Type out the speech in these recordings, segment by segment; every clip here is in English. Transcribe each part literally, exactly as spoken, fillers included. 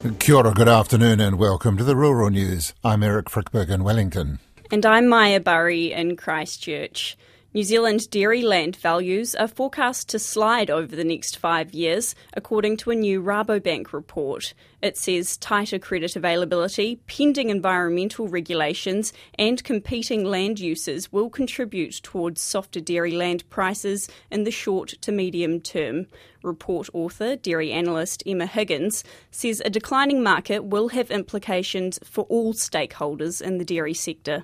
Kia ora, good afternoon and welcome to the Rural News. I'm Eric Frickberg in Wellington. And I'm Maya Burry in Christchurch. New Zealand dairy land values are forecast to slide over the next five years, according to a new Rabobank report. It says tighter credit availability, pending environmental regulations and competing land uses will contribute towards softer dairy land prices in the short to medium term. Report author, dairy analyst Emma Higgins, says a declining market will have implications for all stakeholders in the dairy sector.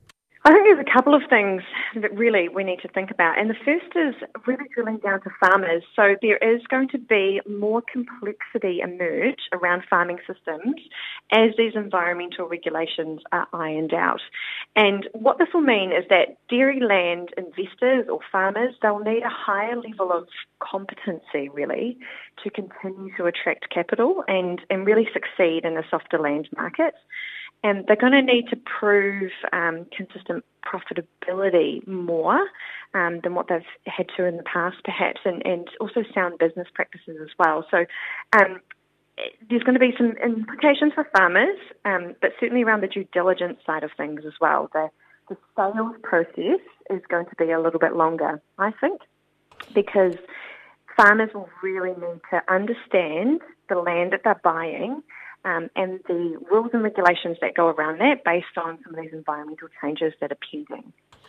I think there's a couple of things that really we need to think about. And the first is really drilling down to farmers. So there is going to be more complexity emerge around farming systems as these environmental regulations are ironed out. And what this will mean is that dairy land investors or farmers, they'll need a higher level of competency really to continue to attract capital and, and really succeed in a softer land market. And they're going to need to prove um, consistent profitability more um, than what they've had to in the past, perhaps, and, and also sound business practices as well. So um, there's going to be some implications for farmers, um, but certainly around the due diligence side of things as well. The, the sales process is going to be a little bit longer, I think, because farmers will really need to understand the land that they're buying Um, and the rules and regulations that go around that based on some of these environmental changes that are pending.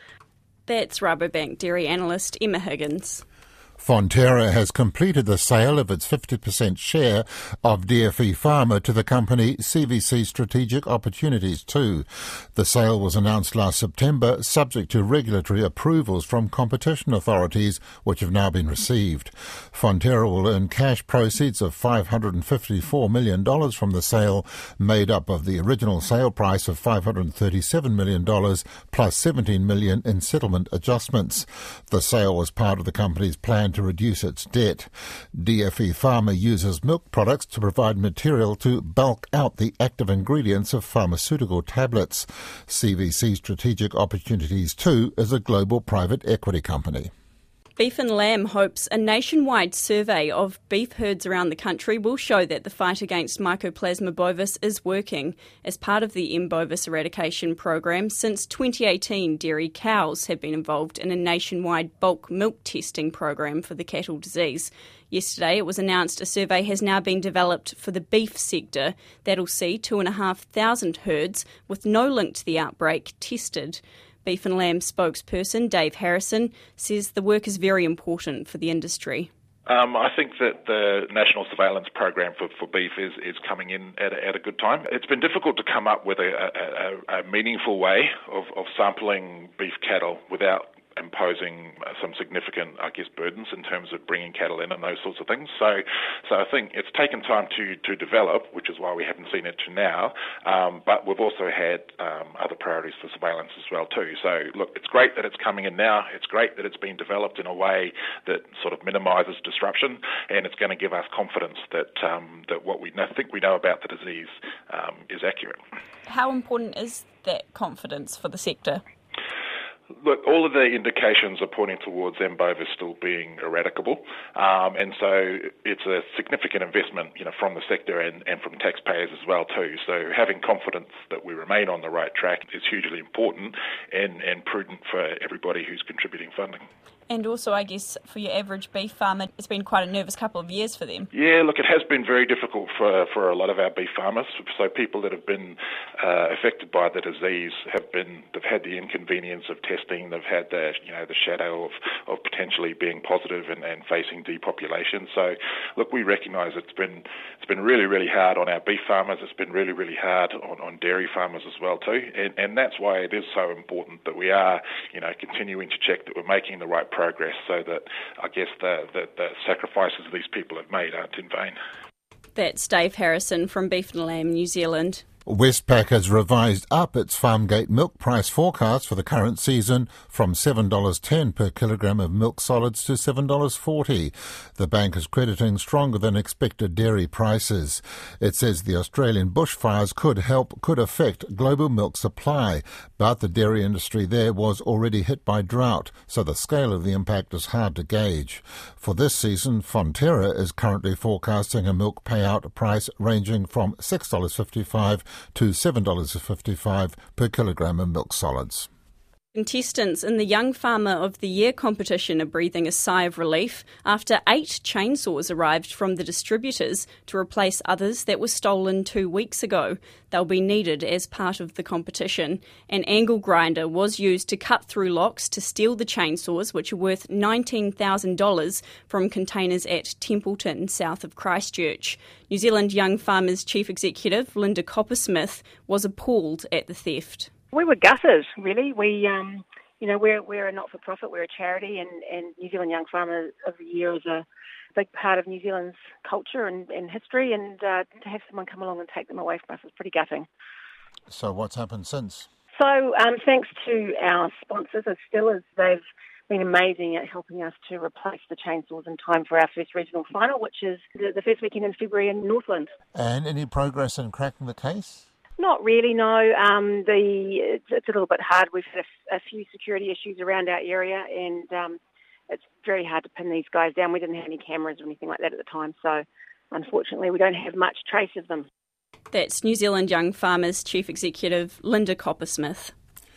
That's Rabobank dairy analyst Emma Higgins. Fonterra has completed the sale of its fifty percent share of D F E Pharma to the company C V C Strategic Opportunities two. The sale was announced last September, subject to regulatory approvals from competition authorities, which have now been received. Fonterra will earn cash proceeds of five hundred fifty-four million dollars from the sale, made up of the original sale price of five hundred thirty-seven million dollars plus seventeen million dollars in settlement adjustments. The sale was part of the company's plan to reduce its debt. D F E Pharma uses milk products to provide material to bulk out the active ingredients of pharmaceutical tablets. C V C Strategic Opportunities two is a global private equity company. Beef and Lamb hopes a nationwide survey of beef herds around the country will show that the fight against Mycoplasma bovis is working. As part of the M. bovis eradication program, since twenty eighteen, dairy cows have been involved in a nationwide bulk milk testing program for the cattle disease. Yesterday, it was announced a survey has now been developed for the beef sector that'll see two and a half thousand herds with no link to the outbreak tested. Beef and Lamb spokesperson Dave Harrison says the work is very important for the industry. Um, I think that the national surveillance program for, for beef is, is coming in at a, at a good time. It's been difficult to come up with a, a, a meaningful way of, of sampling beef cattle without imposing some significant, I guess, burdens in terms of bringing cattle in and those sorts of things. So so I think it's taken time to, to develop, which is why we haven't seen it to now, um, but we've also had um, other priorities for surveillance as well too. So look, it's great that it's coming in now. It's great that it's been developed in a way that sort of minimises disruption, and it's going to give us confidence that um, that what we know, think we know about the disease um, is accurate. How important is that confidence for the sector? Look, all of the indications are pointing towards M. bovis still being eradicable, um, and so it's a significant investment, you know, from the sector and, and from taxpayers as well too. So having confidence that we remain on the right track is hugely important and, and prudent for everybody who's contributing funding. And also, I guess, for your average beef farmer, it's been quite a nervous couple of years for them. Yeah, look, it has been very difficult for, for a lot of our beef farmers. So people that have been uh, affected by the disease have been, they've had the inconvenience of testing, they've had the, you know, the shadow of, of potentially being positive and, and facing depopulation. So, look, we recognise it's been it's been really, really hard on our beef farmers. It's been really, really hard on, on dairy farmers as well too. And, and that's why it is so important that we are, you know, continuing to check that we're making the right progress so that, I guess, the, the, the sacrifices these people have made aren't in vain. That's Dave Harrison from Beef and Lamb New Zealand. Westpac has revised up its Farmgate milk price forecast for the current season from seven dollars ten per kilogram of milk solids to seven dollars forty. The bank is crediting stronger than expected dairy prices. It says the Australian bushfires could help, could affect global milk supply, but the dairy industry there was already hit by drought, so the scale of the impact is hard to gauge. For this season, Fonterra is currently forecasting a milk payout price ranging from six dollars fifty-five to seven dollars fifty-five per kilogram of milk solids. Contestants in the Young Farmer of the Year competition are breathing a sigh of relief after eight chainsaws arrived from the distributors to replace others that were stolen two weeks ago. They'll be needed as part of the competition. An angle grinder was used to cut through locks to steal the chainsaws, which are worth nineteen thousand dollars from containers at Templeton, south of Christchurch. New Zealand Young Farmers Chief Executive Linda Coppersmith was appalled at the theft. We were gutted, really. We, um, you know, we're we're a not-for-profit, we're a charity, and, and New Zealand Young Farmer of the Year is a big part of New Zealand's culture and, and history, and uh, to have someone come along and take them away from us is pretty gutting. So what's happened since? So um, thanks to our sponsors, as still as they've been amazing at helping us to replace the chainsaws in time for our first regional final, which is the, the first weekend in February in Northland. And any progress in cracking the case? Not really, no. Um, the it's, it's a little bit hard. We've had a, a few security issues around our area, and um, it's very hard to pin these guys down. We didn't have any cameras or anything like that at the time, so unfortunately we don't have much trace of them. That's New Zealand Young Farmers Chief Executive Linda Coppersmith.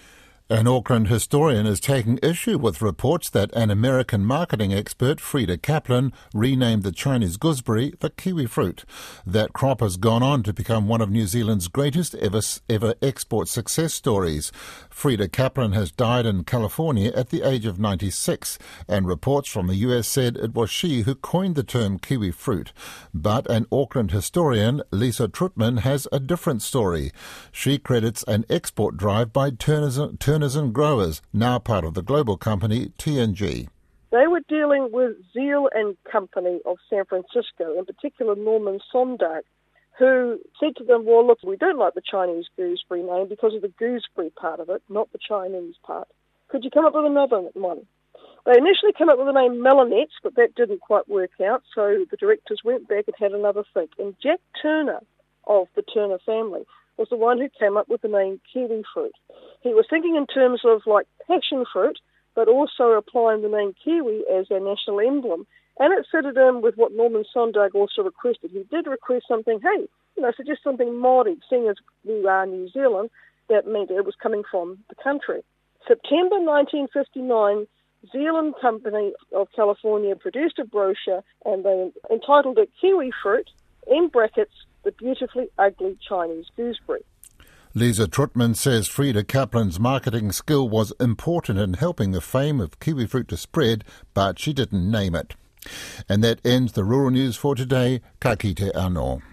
An Auckland historian is taking issue with reports that an American marketing expert, Frida Kaplan, renamed the Chinese gooseberry the kiwi fruit. That crop has gone on to become one of New Zealand's greatest ever, ever export success stories. Frida Kaplan has died in California at the age of ninety-six, and reports from the U S said it was she who coined the term kiwi fruit. But an Auckland historian, Lisa Trutman, has a different story. She credits an export drive by Turners, Turners and Growers, now part of the global company T and G. They were dealing with Zeal and Company of San Francisco, in particular Norman Sondag, who said to them, well, look, we don't like the Chinese gooseberry name because of the gooseberry part of it, not the Chinese part. Could you come up with another one? They initially came up with the name Melinettes, but that didn't quite work out, so the directors went back and had another think. And Jack Turner of the Turner family was the one who came up with the name kiwi fruit. He was thinking in terms of like passion fruit, but also applying the name kiwi as our national emblem. And it fitted in with what Norman Sondag also requested. He did request something, hey, you know, suggest something Māori, seeing as we are New Zealand, that meant it was coming from the country. September nineteen fifty-nine, Zeal and Company of California produced a brochure, and they entitled it Kiwi Fruit, in brackets, the beautifully ugly Chinese gooseberry. Lisa Trutman says Frida Kaplan's marketing skill was important in helping the fame of kiwi fruit to spread, but she didn't name it. And that ends the Rural News for today. Ka kite anō.